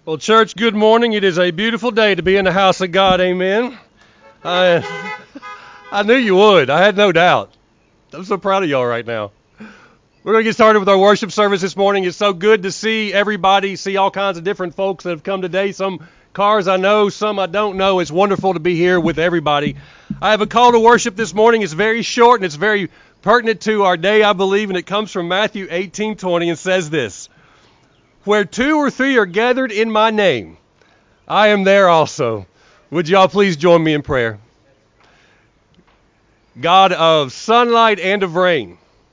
Well, church, good morning. It is a beautiful day to be in the house of God. Amen. I knew you would. I had no doubt. I'm so proud of y'all right now. We're going to get started with our worship service this morning. It's so good to see everybody, see all kinds of different folks that have come today. Some cars I know, some I don't know. It's wonderful to be here with everybody. I have a call to worship this morning. It's very short and it's very pertinent to our day, I believe, and it comes from Matthew 18:20 and says this: "Where two or three are gathered in my name, I am there also." Would y'all please join me in prayer? God of sunlight and of rain,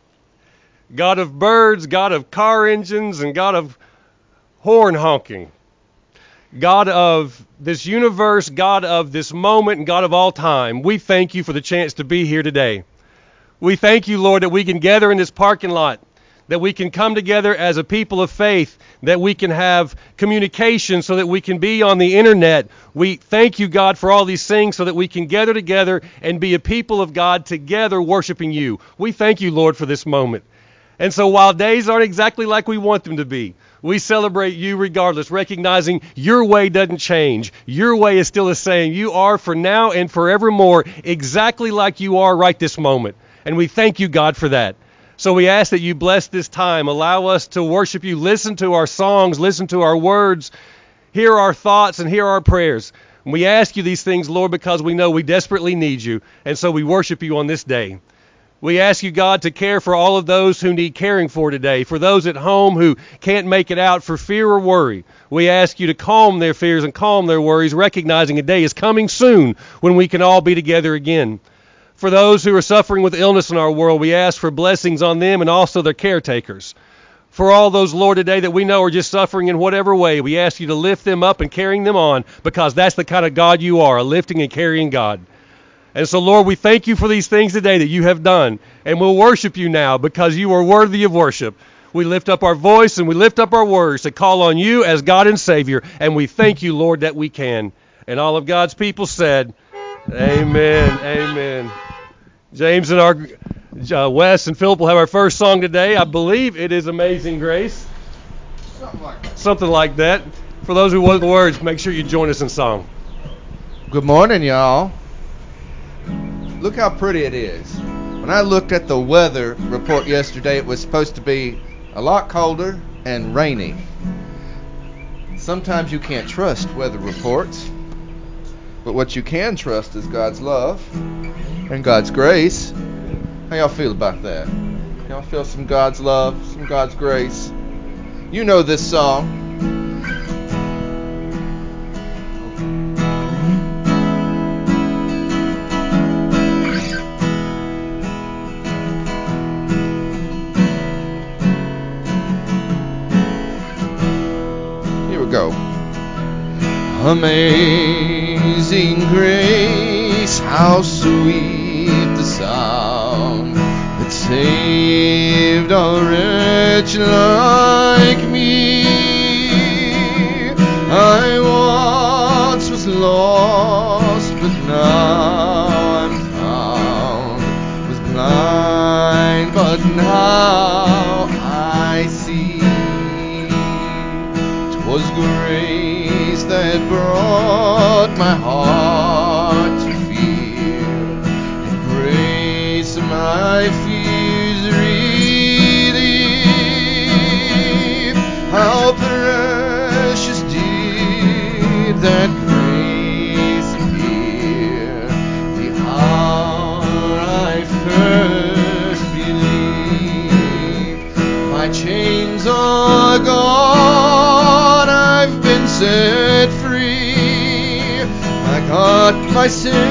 God of birds, God of car engines, and God of horn honking, God of this universe, God of this moment, and God of all time, we thank you for the chance to be here today. We thank you, Lord, that we can gather in this parking lot, that we can come together as a people of faith, that we can have communication so that we can be on the internet. We thank you, God, for all these things so that we can gather together and be a people of God together worshiping you. We thank you, Lord, for this moment. And so while days aren't exactly like we want them to be, we celebrate you regardless, recognizing your way doesn't change. Your way is still the same. You are for now and forevermore exactly like you are right this moment. And we thank you, God, for that. So we ask that you bless this time. Allow us to worship you. Listen to our songs. Listen to our words. Hear our thoughts and hear our prayers. And we ask you these things, Lord, because we know we desperately need you. And so we worship you on this day. We ask you, God, to care for all of those who need caring for today, for those at home who can't make it out for fear or worry. We ask you to calm their fears and calm their worries, recognizing a day is coming soon when we can all be together again. For those who are suffering with illness in our world, we ask for blessings on them and also their caretakers. For all those, Lord, today that we know are just suffering in whatever way, we ask you to lift them up and carrying them on, because that's the kind of God you are, a lifting and carrying God. And so, Lord, we thank you for these things today that you have done, and we'll worship you now because you are worthy of worship. We lift up our voice and we lift up our words to call on you as God and Savior, and we thank you, Lord, that we can. And all of God's people said, amen, amen. James and our Wes and Philip will have our first song today. I believe it is Amazing Grace. Something like that. For those who want the words, make sure you join us in song. Good morning, y'all. Look how pretty it is. When I looked at the weather report yesterday, it was supposed to be a lot colder and rainy. Sometimes you can't trust weather reports, but what you can trust is God's love and God's grace. How y'all feel about that? Y'all feel some God's love, some God's grace? You know this song. Here we go. Amazing grace, how sweet the sound that saved a wretch like me. I once was lost, but now I'm found. Was blind, but now I see. 'Twas grace that brought my heart to fear, and grace my fears relieve. How precious did that grace appear, the hour I first believed. My chains are gone, I've been set free. My God, my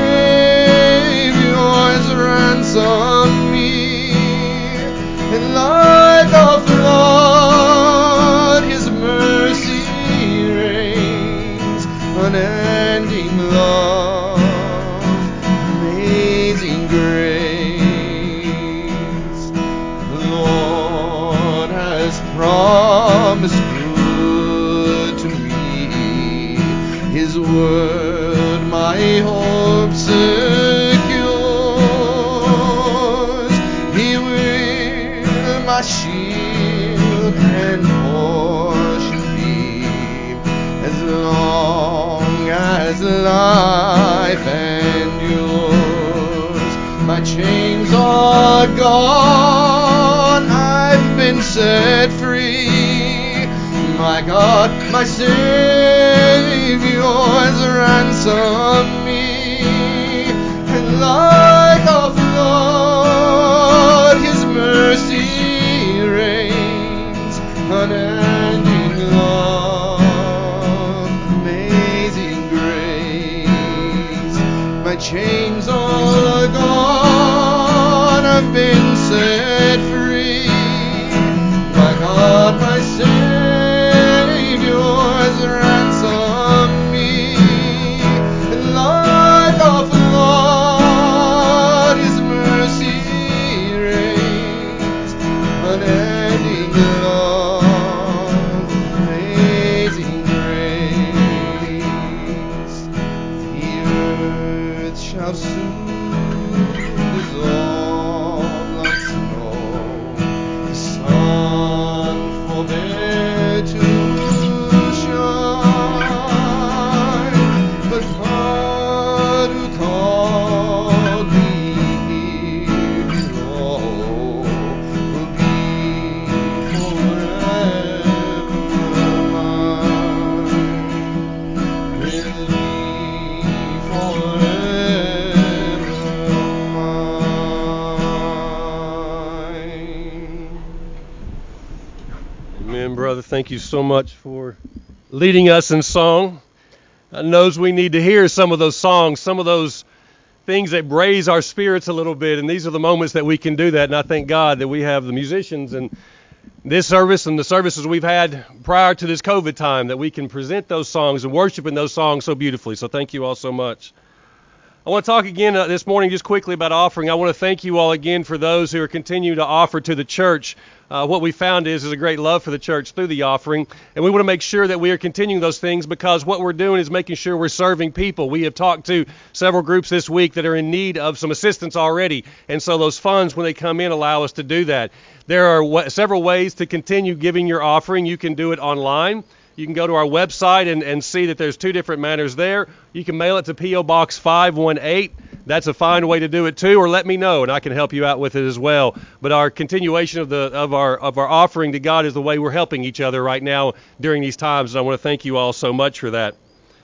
Savior's ransomed me. And like a flood, His mercy reigns. Unending love, amazing grace. The Lord has promised good to me. His word my hope secures. life endures. My chains are gone, I've been set free. My God, my Savior has ransomed me. And like a flood, His mercy reigns. Unending love, amazing grace. My chains are gone, I've been set free. My God, my Savior has ransomed me. And like a flood, His mercy reigns. Unending love, amazing grace. The earth shall soon dissolve like snow. The sun forbear to shine, but God who called me here below will be forever mine. Will be forever mine. Amen, brother. Thank you so much for leading us in song. I knows we need to hear some of those songs, some of those things that raise our spirits a little bit, and these are the moments that we can do that, and I thank God that we have the musicians and this service and the services we've had prior to this COVID time that we can present those songs and worship in those songs so beautifully. So thank you all so much. I want to talk again this morning just quickly about offering. I want to thank you all again for those who are continuing to offer to the church. What we found is a great love for the church through the offering, and we want to make sure that we are continuing those things because what we're doing is making sure we're serving people. We have talked to several groups this week that are in need of some assistance already, and so those funds, when they come in, allow us to do that. There are several ways to continue giving your offering. You can do it online. You can go to our website and see that there's two different manners there. You can mail it to P.O. Box 518. That's a fine way to do it too, or let me know and I can help you out with it as well. But our continuation of our offering to God is the way we're helping each other right now during these times, and I want to thank you all so much for that.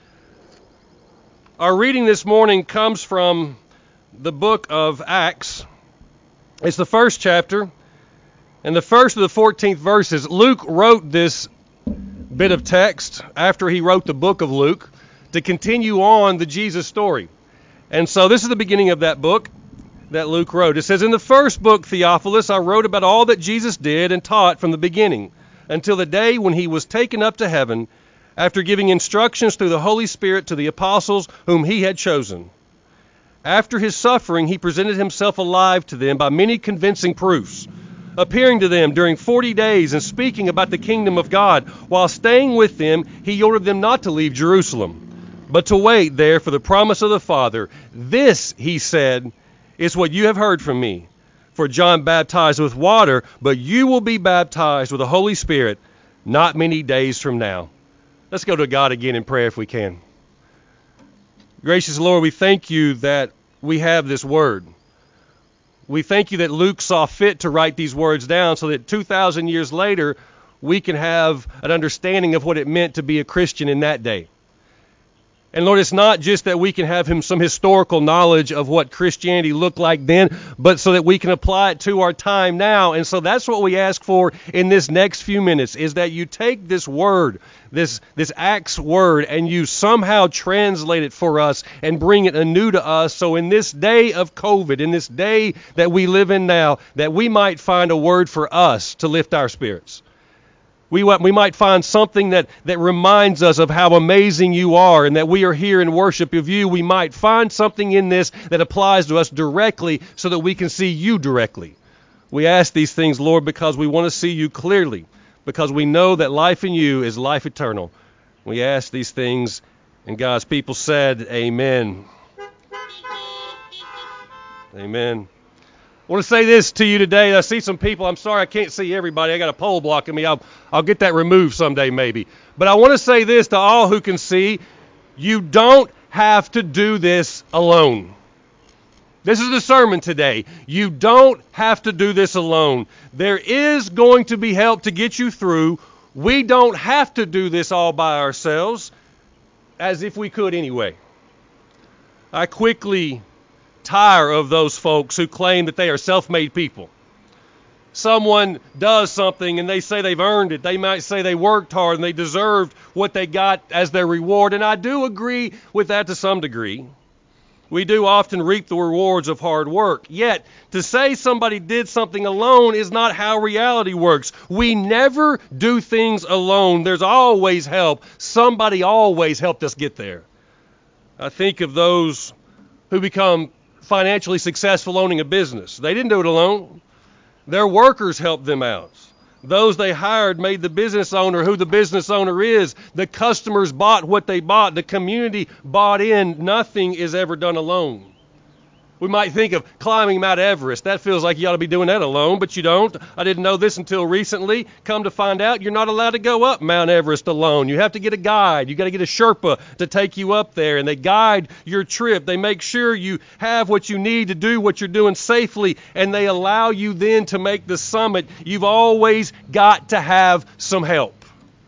Our reading this morning comes from the book of Acts. It's the first chapter and the first of the 14th verses. Luke wrote this bit of text after he wrote the book of Luke to continue on the Jesus story. And so this is the beginning of that book that Luke wrote. It says, "In the first book, Theophilus, I wrote about all that Jesus did and taught from the beginning until the day when he was taken up to heaven, after giving instructions through the Holy Spirit to the apostles whom he had chosen. After his suffering, he presented himself alive to them by many convincing proofs, appearing to them during 40 days and speaking about the kingdom of God. While staying with them, he ordered them not to leave Jerusalem, but to wait there for the promise of the Father. This, he said, is what you have heard from me. For John baptized with water, but you will be baptized with the Holy Spirit not many days from now." Let's go to God again in prayer if we can. Gracious Lord, we thank you that we have this word. We thank you that Luke saw fit to write these words down so that 2,000 years later, we can have an understanding of what it meant to be a Christian in that day. And Lord, it's not just that we can have some historical knowledge of what Christianity looked like then, but so that we can apply it to our time now. And so that's what we ask for in this next few minutes, is that you take this word, this Acts word, and you somehow translate it for us and bring it anew to us. So in this day of COVID, in this day that we live in now, that we might find a word for us to lift our spirits. We might find something that reminds us of how amazing you are and that we are here in worship of you. We might find something in this that applies to us directly so that we can see you directly. We ask these things, Lord, because we want to see you clearly, because we know that life in you is life eternal. We ask these things, and God's people said, amen. Amen. I want to say this to you today. I see some people. I'm sorry I can't see everybody. I got a pole blocking me. I'll get that removed someday maybe. But I want to say this to all who can see. You don't have to do this alone. This is the sermon today. You don't have to do this alone. There is going to be help to get you through. We don't have to do this all by ourselves, as if we could anyway. I quickly tire of those folks who claim that they are self-made people. Someone does something and they say they've earned it. They might say they worked hard and they deserved what they got as their reward. And I do agree with that to some degree. We do often reap the rewards of hard work. Yet, to say somebody did something alone is not how reality works. We never do things alone. There's always help. Somebody always helped us get there. I think of those who become financially successful owning a business. They didn't do it alone. Their workers helped them out. Those they hired made the business owner who the business owner is. The customers bought what they bought. The community bought in. Nothing is ever done alone. We might think of climbing Mount Everest. That feels like you ought to be doing that alone, but you don't. I didn't know this until recently. Come to find out, you're not allowed to go up Mount Everest alone. You have to get a guide. You got to get a Sherpa to take you up there, and they guide your trip. They make sure you have what you need to do what you're doing safely, and they allow you then to make the summit. You've always got to have some help.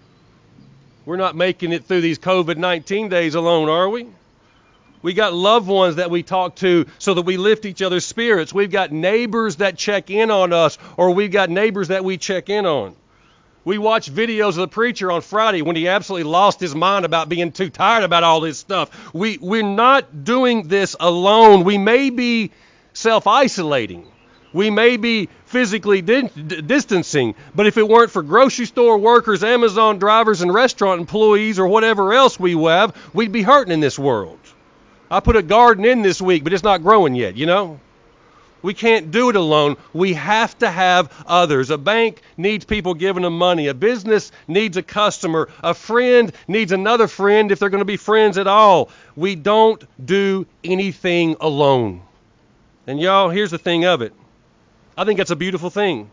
We're not making it through these COVID-19 days alone, are we? We got loved ones that we talk to so that we lift each other's spirits. We've got neighbors that check in on us, or we've got neighbors that we check in on. We watched videos of the preacher on Friday when he absolutely lost his mind about being too tired about all this stuff. We're not doing this alone. We may be self-isolating. We may be physically distancing, but if it weren't for grocery store workers, Amazon drivers, and restaurant employees, or whatever else we have, we'd be hurting in this world. I put a garden in this week, but it's not growing yet, you know? We can't do it alone. We have to have others. A bank needs people giving them money. A business needs a customer. A friend needs another friend if they're going to be friends at all. We don't do anything alone. And y'all, here's the thing of it. I think that's a beautiful thing.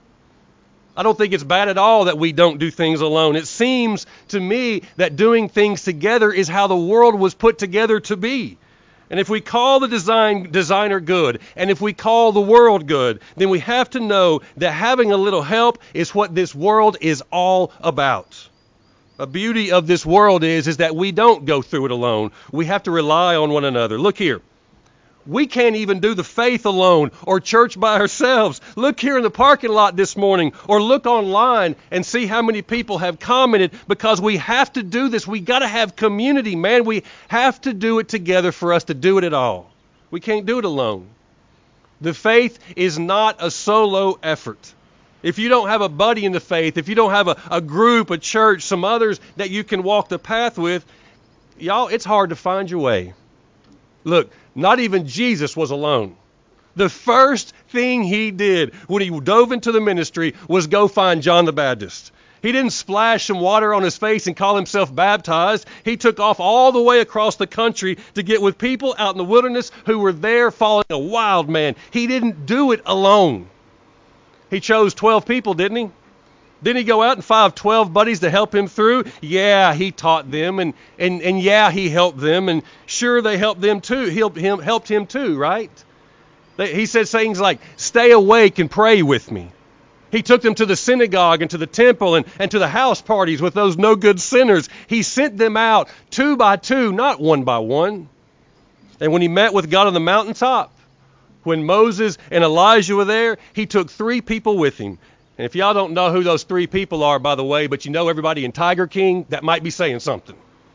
I don't think it's bad at all that we don't do things alone. It seems to me that doing things together is how the world was put together to be. And if we call the designer good, and if we call the world good, then we have to know that having a little help is what this world is all about. The beauty of this world is that we don't go through it alone. We have to rely on one another. Look here. We can't even do the faith alone or church by ourselves. Look here in the parking lot this morning, or look online and see how many people have commented, because we have to do this. We got to have community, man. We have to do it together for us to do it at all. We can't do it alone. The faith is not a solo effort. If you don't have a buddy in the faith, if you don't have a group, a church, some others that you can walk the path with, y'all, it's hard to find your way. Look, not even Jesus was alone. The first thing he did when he dove into the ministry was go find John the Baptist. He didn't splash some water on his face and call himself baptized. He took off all the way across the country to get with people out in the wilderness who were there following a wild man. He didn't do it alone. He chose 12 people, didn't he? Didn't he go out and find 12 buddies to help him through? Yeah, he taught them, and yeah, he helped them, and sure, they helped them too. Helped him too, right? He said things like, "Stay awake and pray with me." He took them to the synagogue and to the temple and to the house parties with those no good sinners. He sent them out 2 by 2, not 1 by 1. And when he met with God on the mountaintop, when Moses and Elijah were there, he took 3 people with him. And if y'all don't know who those 3 people are, by the way, but you know everybody in Tiger King, that might be saying something.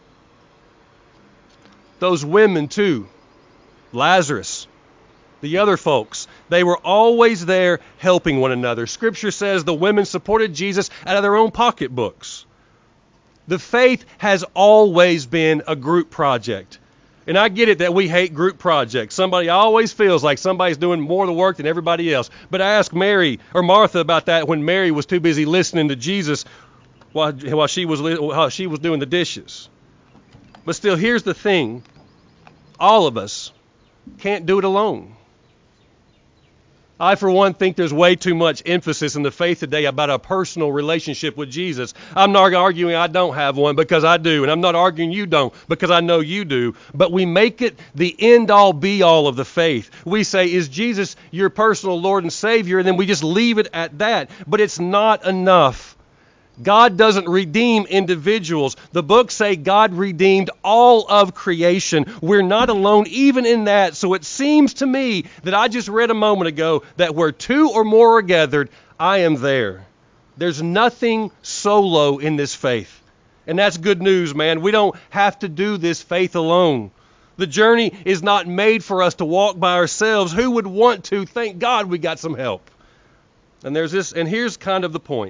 Those women too, Lazarus, the other folks, they were always there helping one another. Scripture says the women supported Jesus out of their own pocketbooks. The faith has always been a group project. And I get it that we hate group projects. Somebody always feels like somebody's doing more of the work than everybody else. But I asked Mary or Martha about that when Mary was too busy listening to Jesus while she was doing the dishes. But still, here's the thing. All of us can't do it alone. I, for one, think there's way too much emphasis in the faith today about a personal relationship with Jesus. I'm not arguing I don't have one, because I do. And I'm not arguing you don't, because I know you do. But we make it the end-all, be-all of the faith. We say, is Jesus your personal Lord and Savior? And then we just leave it at that. But it's not enough. God doesn't redeem individuals. The books say God redeemed all of creation. We're not alone even in that. So it seems to me that I just read a moment ago that where two or more are gathered, I am there. There's nothing solo in this faith. And that's good news, man. We don't have to do this faith alone. The journey is not made for us to walk by ourselves. Who would want to? Thank God we got some help. And here's kind of the point.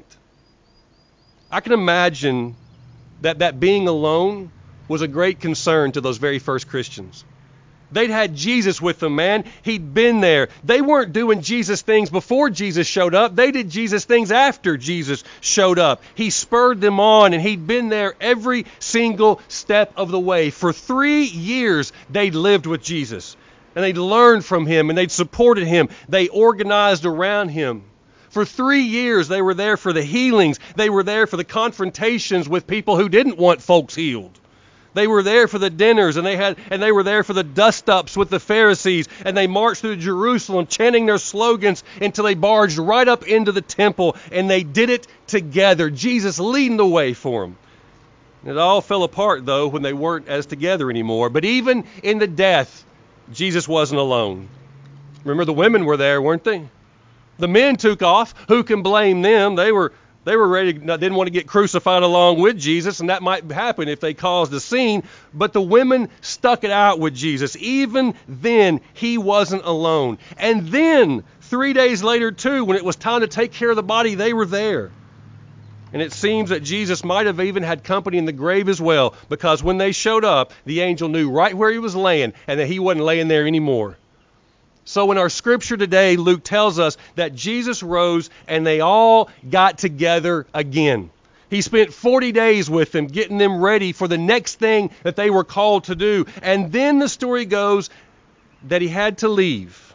I can imagine that being alone was a great concern to those very first Christians. They'd had Jesus with them, man. He'd been there. They weren't doing Jesus things before Jesus showed up. They did Jesus things after Jesus showed up. He spurred them on, and he'd been there every single step of the way. For 3 years, they'd lived with Jesus, and they'd learned from him, and they'd supported him. They organized around him. For 3 years, they were there for the healings. They were there for the confrontations with people who didn't want folks healed. They were there for the dinners, and they were there for the dust-ups with the Pharisees, and they marched through Jerusalem chanting their slogans until they barged right up into the temple, and they did it together, Jesus leading the way for them. It all fell apart, though, when they weren't as together anymore. But even in the death, Jesus wasn't alone. Remember, the women were there, weren't they? The men took off. Who can blame them? They were ready, didn't want to get crucified along with Jesus, and that might happen if they caused a scene. But the women stuck it out with Jesus. Even then, he wasn't alone. And then, 3 days later, too, when it was time to take care of the body, they were there. And it seems that Jesus might have even had company in the grave as well, because when they showed up, the angel knew right where he was laying, and that he wasn't laying there anymore. So in our scripture today, Luke tells us that Jesus rose and they all got together again. He spent 40 days with them, getting them ready for the next thing that they were called to do. And then the story goes that he had to leave.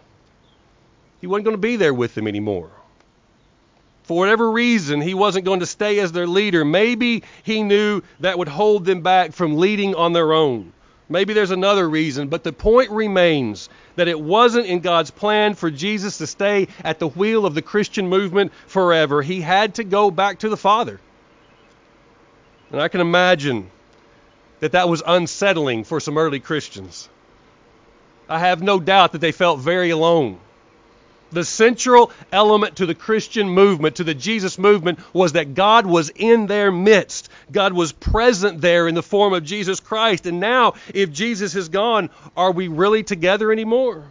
He wasn't going to be there with them anymore. For whatever reason, he wasn't going to stay as their leader. Maybe he knew that would hold them back from leading on their own. Maybe there's another reason, but the point remains that it wasn't in God's plan for Jesus to stay at the wheel of the Christian movement forever. He had to go back to the Father. And I can imagine that was unsettling for some early Christians. I have no doubt that they felt very alone. The central element to the Christian movement, to the Jesus movement, was that God was in their midst. God was present there in the form of Jesus Christ. And now, if Jesus is gone, are we really together anymore?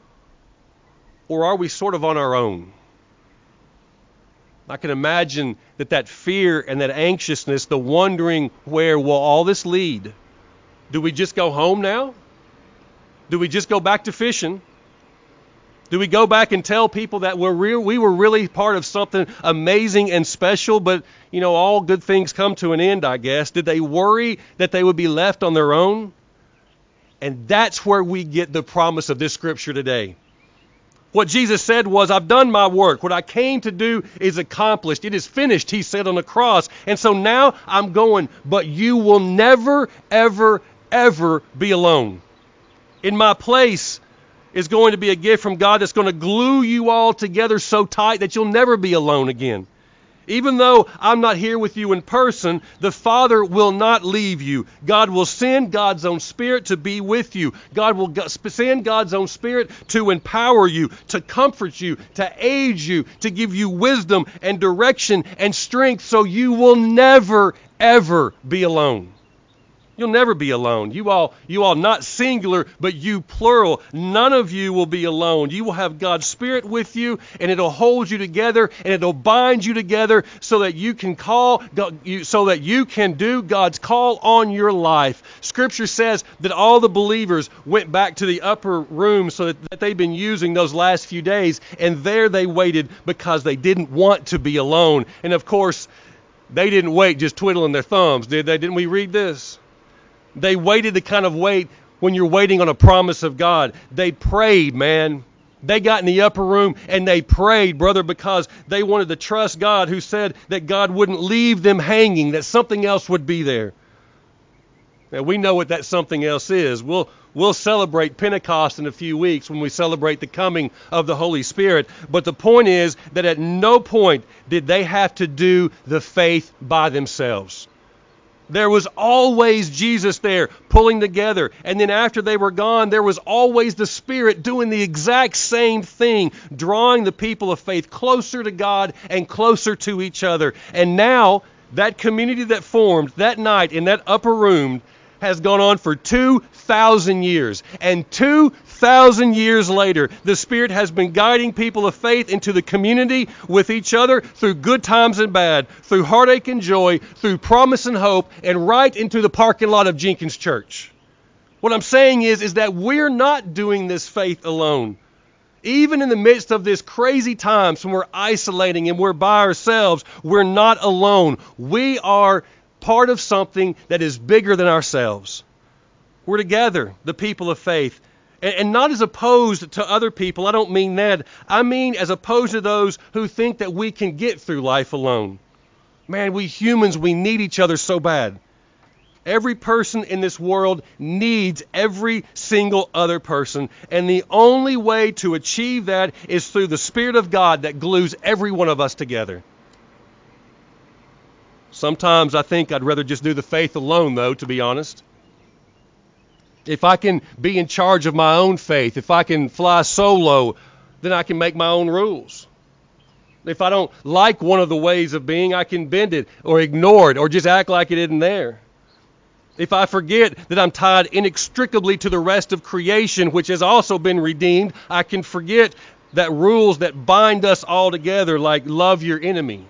Or are we sort of on our own? I can imagine that fear and that anxiousness, the wondering where will all this lead? Do we just go home now? Do we just go back to fishing? Do we go back and tell people that we were really part of something amazing and special, but, all good things come to an end, I guess? Did they worry that they would be left on their own? And that's where we get the promise of this scripture today. What Jesus said was, I've done my work. What I came to do is accomplished. It is finished, he said on the cross. And so now I'm going, but you will never, ever, ever be alone. In my place is going to be a gift from God that's going to glue you all together so tight that you'll never be alone again. Even though I'm not here with you in person, the Father will not leave you. God will send God's own Spirit to be with you. God will send God's own Spirit to empower you, to comfort you, to aid you, to give you wisdom and direction and strength so you will never, ever be alone. You'll never be alone. You all not singular, but you plural. None of you will be alone. You will have God's Spirit with you, and it'll hold you together, and it'll bind you together so that you can do God's call on your life. Scripture says that all the believers went back to the upper room so that they'd been using those last few days, and there they waited because they didn't want to be alone. And of course, they didn't wait just twiddling their thumbs, did they? Didn't we read this? They waited the kind of wait when you're waiting on a promise of God. They prayed, man. They got in the upper room and they prayed, brother, because they wanted to trust God, who said that God wouldn't leave them hanging, that something else would be there. Now, we know what that something else is. We'll celebrate Pentecost in a few weeks when we celebrate the coming of the Holy Spirit. But the point is that at no point did they have to do the faith by themselves. There was always Jesus there pulling together. And then after they were gone, there was always the Spirit doing the exact same thing, drawing the people of faith closer to God and closer to each other. And now that community that formed that night in that upper room has gone on for 2,000 years. And 2,000 years later, the Spirit has been guiding people of faith into the community with each other through good times and bad, through heartache and joy, through promise and hope, and right into the parking lot of Jenkins Church. What I'm saying is that we're not doing this faith alone. Even in the midst of this crazy times when we're isolating and we're by ourselves, we're not alone. We are part of something that is bigger than ourselves. We're together, the people of faith. And not as opposed to other people. I don't mean that. I mean as opposed to those who think that we can get through life alone. Man, we humans, we need each other so bad. Every person in this world needs every single other person. And the only way to achieve that is through the Spirit of God that glues every one of us together. Sometimes I think I'd rather just do the faith alone, though, to be honest. If I can be in charge of my own faith, if I can fly solo, then I can make my own rules. If I don't like one of the ways of being, I can bend it or ignore it or just act like it isn't there. If I forget that I'm tied inextricably to the rest of creation, which has also been redeemed, I can forget that rules that bind us all together, like love your enemy.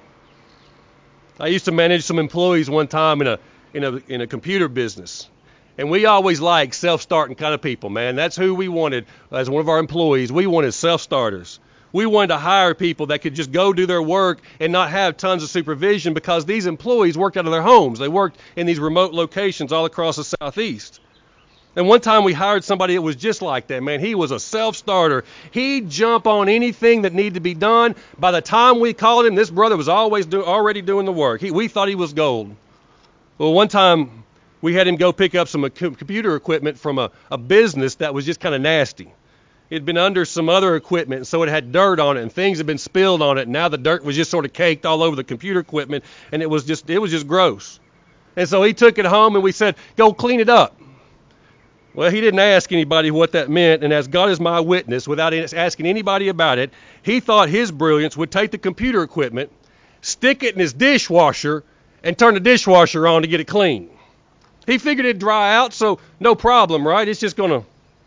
I used to manage some employees one time in a computer business. And we always liked self-starting kind of people, man. That's who we wanted as one of our employees. We wanted self-starters. We wanted to hire people that could just go do their work and not have tons of supervision, because these employees worked out of their homes. They worked in these remote locations all across the Southeast. And one time we hired somebody that was just like that, man. He was a self-starter. He'd jump on anything that needed to be done. By the time we called him, this brother was already doing the work. We thought he was gold. Well, one time we had him go pick up some computer equipment from a business that was just kind of nasty. It had been under some other equipment, so it had dirt on it, and things had been spilled on it. And now the dirt was just sort of caked all over the computer equipment, and it was just gross. And so he took it home, and we said, go clean it up. Well, he didn't ask anybody what that meant, and as God is my witness, without asking anybody about it, he thought his brilliance would take the computer equipment, stick it in his dishwasher, and turn the dishwasher on to get it clean. He figured it'd dry out, so no problem, right? It's just going to...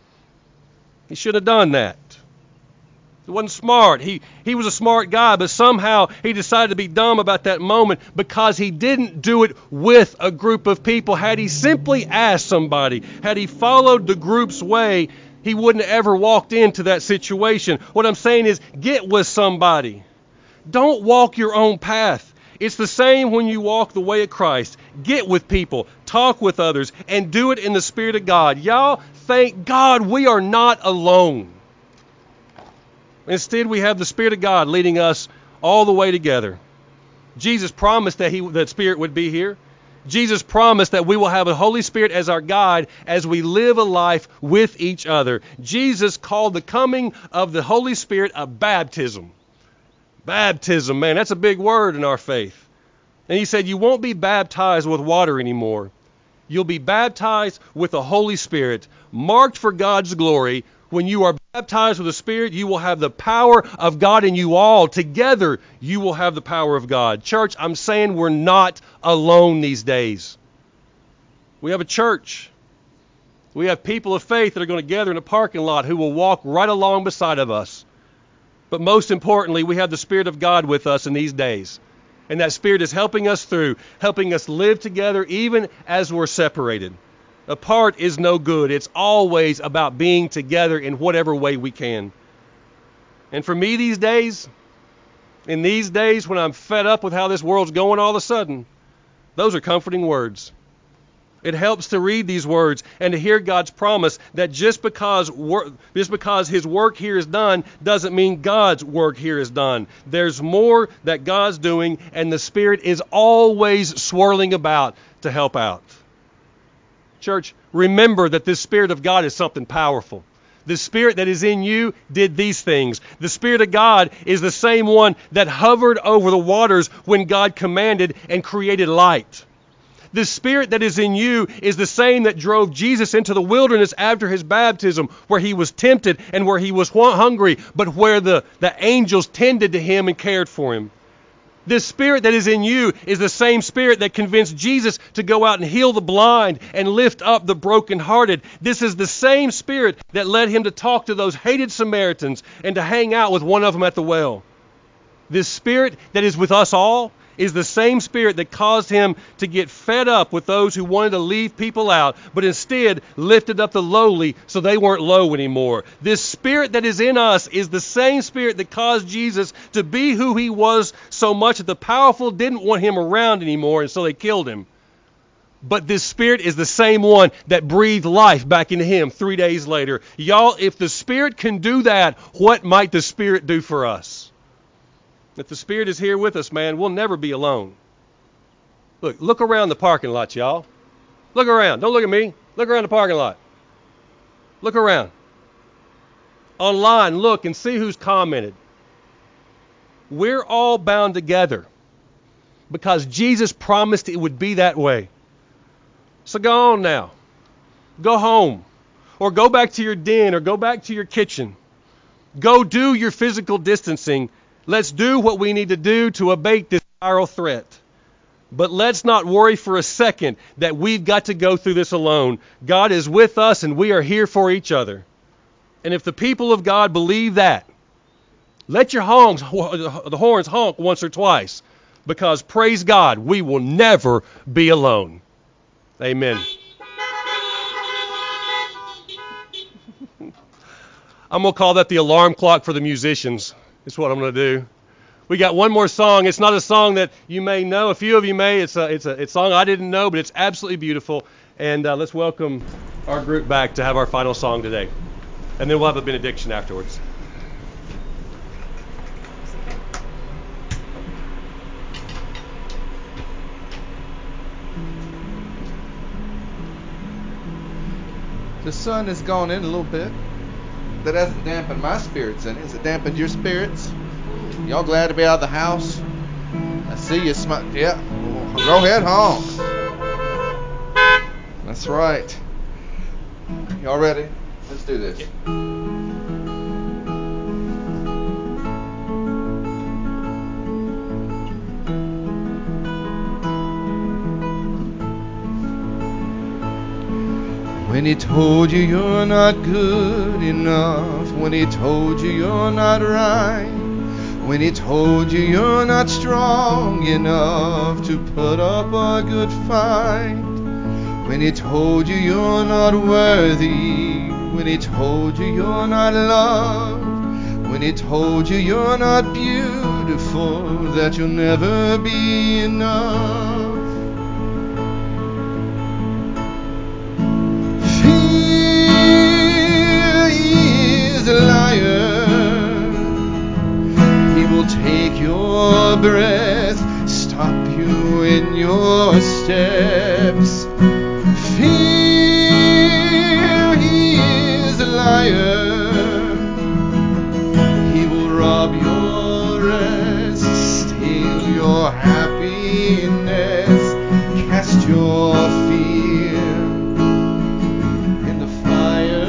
He should have done that. It wasn't smart. He was a smart guy, but somehow he decided to be dumb about that moment because he didn't do it with a group of people. Had he simply asked somebody, had he followed the group's way, he wouldn't have ever walked into that situation. What I'm saying is, get with somebody. Don't walk your own path. It's the same when you walk the way of Christ. Get with people, talk with others, and do it in the Spirit of God. Y'all, thank God we are not alone. Instead, we have the Spirit of God leading us all the way together. Jesus promised that Spirit would be here. Jesus promised that we will have the Holy Spirit as our guide as we live a life with each other. Jesus called the coming of the Holy Spirit a baptism. Baptism, man, that's a big word in our faith. And he said, you won't be baptized with water anymore. You'll be baptized with the Holy Spirit, marked for God's glory. When you are baptized with the Spirit, you will have the power of God in you all. Together, you will have the power of God. Church, I'm saying we're not alone these days. We have a church. We have people of faith that are going to gather in a parking lot who will walk right along beside of us. But most importantly, we have the Spirit of God with us in these days. And that Spirit is helping us through, helping us live together even as we're separated. Apart is no good. It's always about being together in whatever way we can. And for me these days, in these days when I'm fed up with how this world's going all of a sudden, those are comforting words. It helps to read these words and to hear God's promise that just because His work here is done doesn't mean God's work here is done. There's more that God's doing, and the Spirit is always swirling about to help out. Church, remember that this Spirit of God is something powerful. The Spirit that is in you did these things. The Spirit of God is the same one that hovered over the waters when God commanded and created light. The Spirit that is in you is the same that drove Jesus into the wilderness after his baptism, where he was tempted and where he was hungry, but where the angels tended to him and cared for him. This Spirit that is in you is the same Spirit that convinced Jesus to go out and heal the blind and lift up the brokenhearted. This is the same Spirit that led him to talk to those hated Samaritans and to hang out with one of them at the well. This Spirit that is with us all is the same Spirit that caused him to get fed up with those who wanted to leave people out, but instead lifted up the lowly so they weren't low anymore. This Spirit that is in us is the same Spirit that caused Jesus to be who he was so much that the powerful didn't want him around anymore, and so they killed him. But this Spirit is the same one that breathed life back into him 3 days later. Y'all, if the Spirit can do that, what might the Spirit do for us? If the Spirit is here with us, man, we'll never be alone. Look around the parking lot, y'all. Look around. Don't look at me. Look around the parking lot. Look around. Online, look and see who's commented. We're all bound together because Jesus promised it would be that way. So go on now. Go home. Or go back to your den or go back to your kitchen. Go do your physical distancing. Let's do what we need to do to abate this viral threat. But let's not worry for a second that we've got to go through this alone. God is with us and we are here for each other. And if the people of God believe that, let your the horns honk once or twice, because praise God, we will never be alone. Amen. I'm going to call that the alarm clock for the musicians. That's what I'm going to do. We got one more song. It's not a song that you may know. A few of you may. It's a song I didn't know, but it's absolutely beautiful. And let's welcome our group back to have our final song today. And then we'll have a benediction afterwards. The sun has gone in a little bit. That hasn't dampened my spirits any. Has it dampened your spirits? Y'all glad to be out of the house? I see you smile. Yeah. Go ahead, honk. That's right. Y'all ready? Let's do this. When he told you you're not good enough, when he told you you're not right, when he told you you're not strong enough to put up a good fight, when he told you you're not worthy, when he told you you're not loved, when he told you you're not beautiful, that you'll never be enough. A liar. He will take your breath, stop you in your steps. Fear, he is a liar. He will rob your rest, steal your happiness, cast your fear in the fire.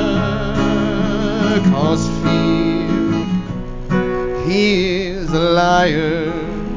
Cause fear, he is a liar.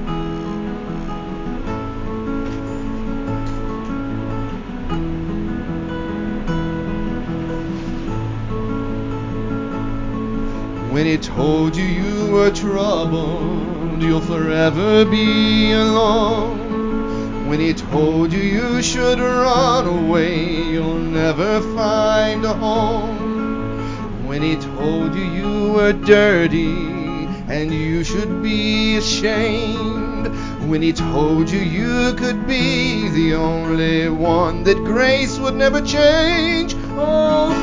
When he told you you were troubled, you'll forever be alone. When he told you you should run away, you'll never find a home. When he told you you were dirty and you should be ashamed, when he told you you could be the only one, that grace would never change. Oh,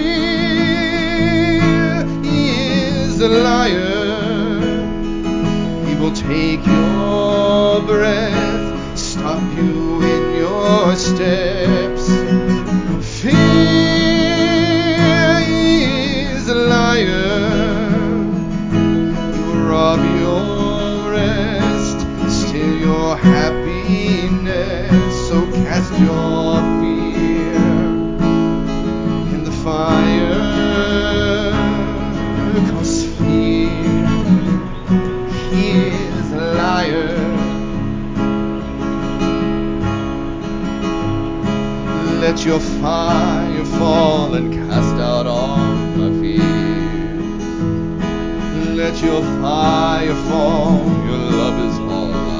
fear, he is a liar. He will take your breath, stop you in your steps. Fear, he is a liar. He will rob your rest, steal your happiness. So cast your fear in the fire, 'cause fear, he is a liar. Let your fire fall and cast out all my fears. Let your fire fall, your love is all I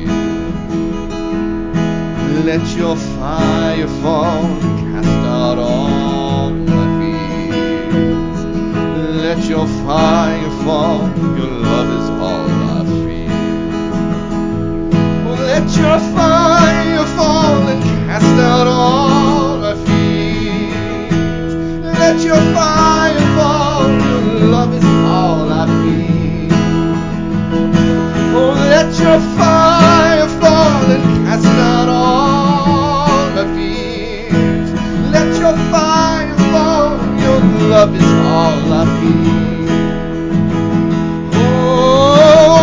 feel. Let your fire fall and cast out all my fears. Let your fire fall, your love is all I feel. Oh, let your fire fall and cast out all my fears. Let your fire fall, your love is all I feel. Oh, let your fire fall and cast out all my fears. Let your fire fall, your love is all I feel. Oh,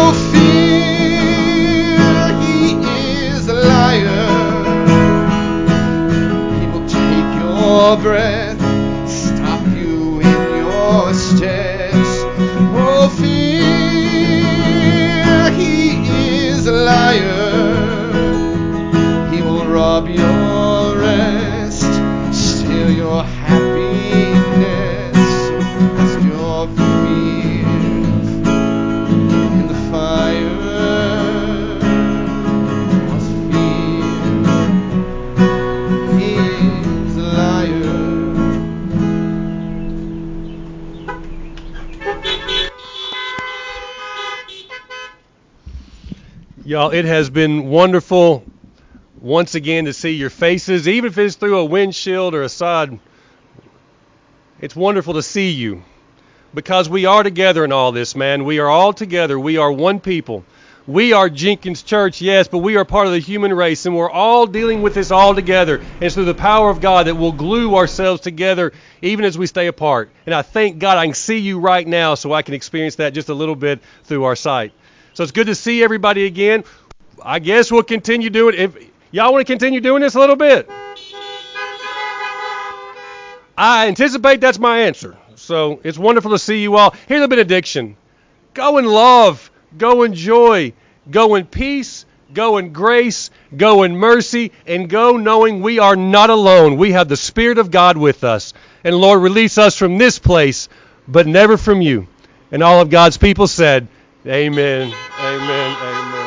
fear, he is a liar. He will take your breath, stop you in your steps. Oh, fear, he is a liar. He will rob your rest, steal your happiness. So cast your fears in the fire, 'cause fear, he is a liar. Y'all, it has been wonderful once again to see your faces, even if it's through a windshield or a side. It's wonderful to see you because we are together in all this, man. We are all together. We are one people. We are Jenkins Church, yes, but we are part of the human race, and we're all dealing with this all together. And it's through the power of God that we'll glue ourselves together even as we stay apart. And I thank God I can see you right now so I can experience that just a little bit through our sight. So it's good to see everybody again. I guess we'll continue doing it. If y'all want to continue doing this a little bit, I anticipate that's my answer. So it's wonderful to see you all. Here's the benediction. Go in love. Go in joy. Go in peace. Go in grace. Go in mercy. And go knowing we are not alone. We have the Spirit of God with us. And Lord, release us from this place, but never from you. And all of God's people said, Amen. Amen. Amen.